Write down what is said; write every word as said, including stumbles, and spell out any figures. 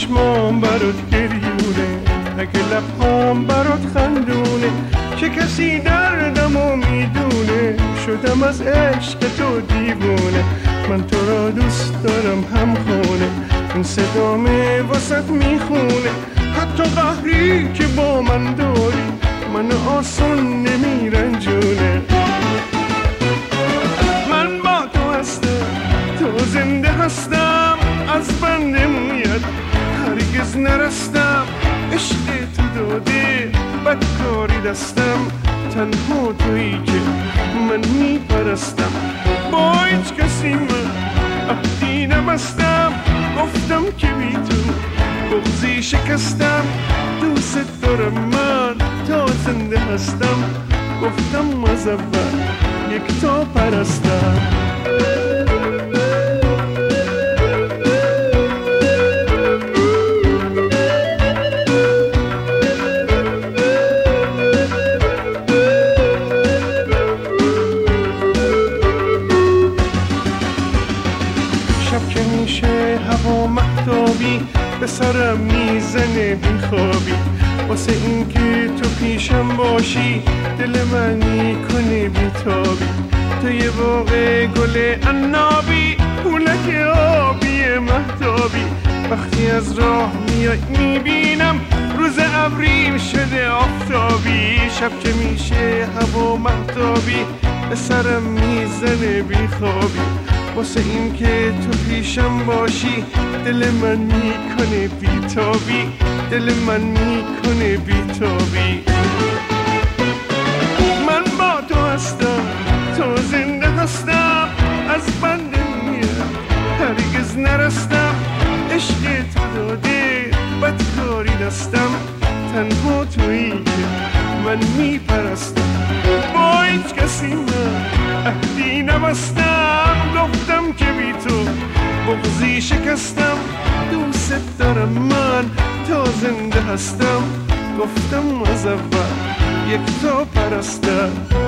چشمام برات گریونه، اگه لبهام برات خندونه، چه کسی دردمو میدونه، شدم از عشق تو دیوونه. من تو را دوست دارم هم خونه، این صدامه واسط میخونه، حتی قهری که با من داری من آسون نمیرنجونه. من با تو هستم، تو زنده هستم، از بنده موید هرگز نرستم. عشق تو داده بدکاری دستم، تنها تویی که من میپرستم. با هیچ کسی من عهدی نبستم، گفتم که بی تو بغضی شکستم. دوست دارم من تا زنده هستم، گفتم از اول یک تا پرستم. شب که میشه هوا مهتابی، به سرم میزنه بیخوابی، واسه این که تو پیشم باشی دل من میکنه بیتابی. تو یه باغ گل عنابی، پولک آبی مهتابی، وقتی از راه میای میبینم روز ابری شده آفتابی. شب که میشه هوا مهتابی، به سرم میزنه بیخوابی، واسه این که تو پیشم باشی دل من میکنه بیتابی، دل من میکنه بیتابی. من با تو هستم، تو زنده هستم، از بنده میاد هرگز نرستم. عشق تو داده بدکاری دستم، تنها تویی که من میپرستم. با هیچ کسی من عهدی نبستم، گفتم که بی تو بغضی شکستم. دوست دارم من تا زنده هستم، گفتم از اول یک تا پرستم.